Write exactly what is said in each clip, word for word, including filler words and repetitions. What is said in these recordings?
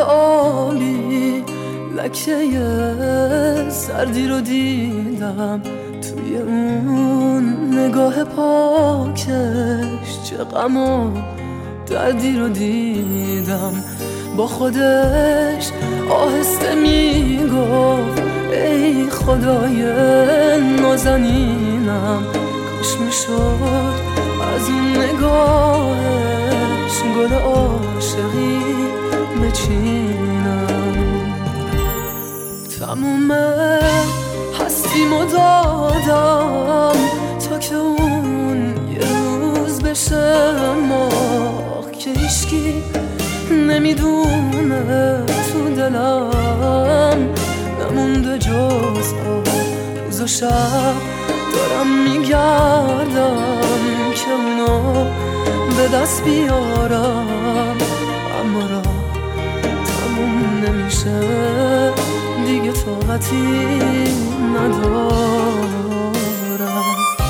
آبی لکه سردی رو دیدم توی اون نگاه پاکش، چه غم و دردی رو دیدم. با خودش آهسته میگفت ای خدای نازنینم، کاش میشد از اون نگاهش گل عاشقی بچینم. تموم هستیمو دادم تا که اون یه روز بشه ماه که هیچکی نمیدونه تو دلم نمونده جز روز و شب دارم میگردم که اونو به دست بیارم، اما را تموم نمیشه دیگه، طاقتی ندارم.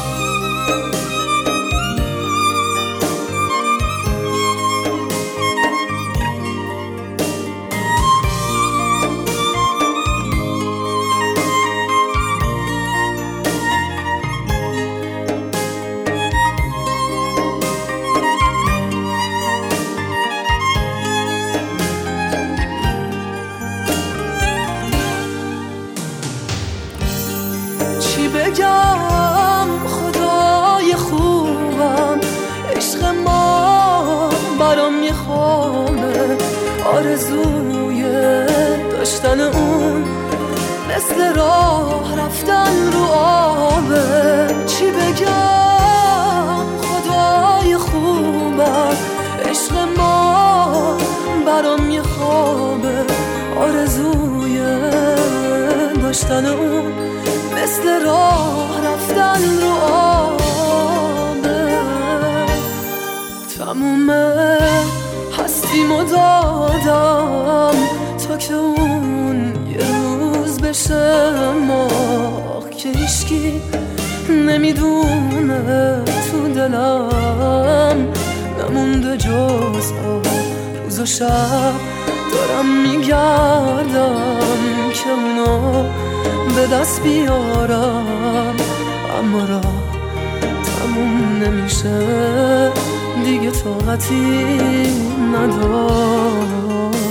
بگم خدای خوبم، عشق ما برام یه خوابه، آرزوی داشتن اون مثل راه رفتن رو آبه. چی بگم خدای خوبم، عشق ما برام یه خوابه، آرزوی داشتن اون مثل راه رفتن رو آبه. تموم هستیمو دادم تا که اون یه روز بشه ماه که هیچکی نمیدونه تو دلم نمونده جز روز و شب دارم میگردم که اونو به دست بیارم، اما را تموم نمیشه دیگه، طاقتی ندارم.